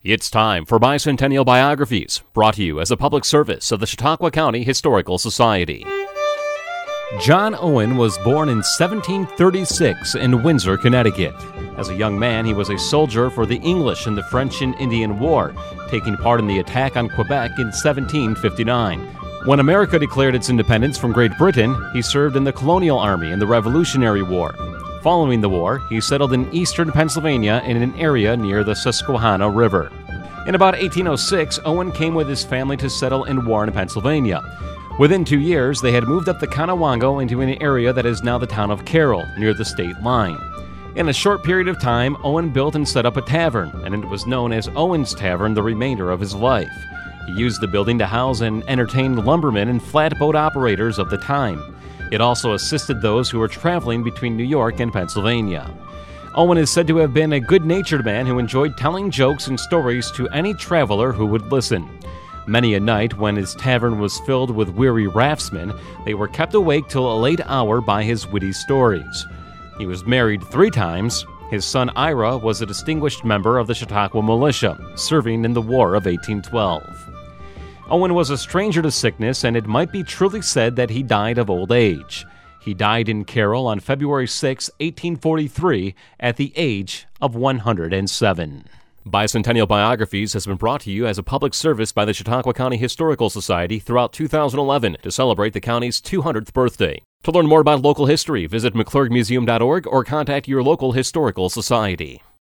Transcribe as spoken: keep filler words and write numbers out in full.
It's time for Bicentennial Biographies, brought to you as a public service of the Chautauqua County Historical Society. John Owen was born in seventeen thirty-six in Windsor, Connecticut. As a young man, he was a soldier for the English in the French and Indian War, taking part in the attack on Quebec in seventeen fifty-nine. When America declared its independence from Great Britain, he served in the Colonial Army in the Revolutionary War. Following the war, he settled in eastern Pennsylvania in an area near the Susquehanna River. In about eighteen oh six, Owen came with his family to settle in Warren, Pennsylvania. Within two years, they had moved up the Conewango into an area that is now the town of Carroll, near the state line. In a short period of time, Owen built and set up a tavern, and it was known as Owen's Tavern the remainder of his life. He used the building to house and entertain lumbermen and flatboat operators of the time. It also assisted those who were traveling between New York and Pennsylvania. Owen is said to have been a good-natured man who enjoyed telling jokes and stories to any traveler who would listen. Many a night, when his tavern was filled with weary raftsmen, they were kept awake till a late hour by his witty stories. He was married three times. His son Ira was a distinguished member of the Chautauqua Militia, serving in the War of eighteen twelve. Owen was a stranger to sickness, and it might be truly said that he died of old age. He died in Carroll on February sixth, eighteen forty-three, at the age of one hundred seven. Bicentennial Biographies has been brought to you as a public service by the Chautauqua County Historical Society throughout two thousand eleven to celebrate the county's two hundredth birthday. To learn more about local history, visit mcclurg museum dot org or contact your local historical society.